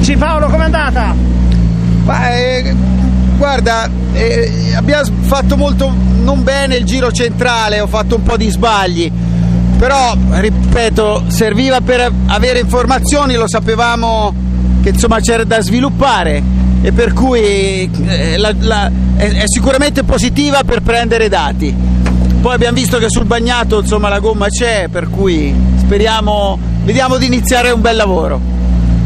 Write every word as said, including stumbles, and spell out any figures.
Dici Paolo, com'è andata? Ma, eh, guarda, eh, abbiamo fatto molto non bene il giro centrale, ho fatto un po' di sbagli, però ripeto, serviva per avere informazioni, lo sapevamo che insomma c'era da sviluppare e per cui eh, la, la, è, è sicuramente positiva per prendere dati. Poi abbiamo visto che sul bagnato insomma la gomma c'è, per cui speriamo, vediamo di iniziare un bel lavoro.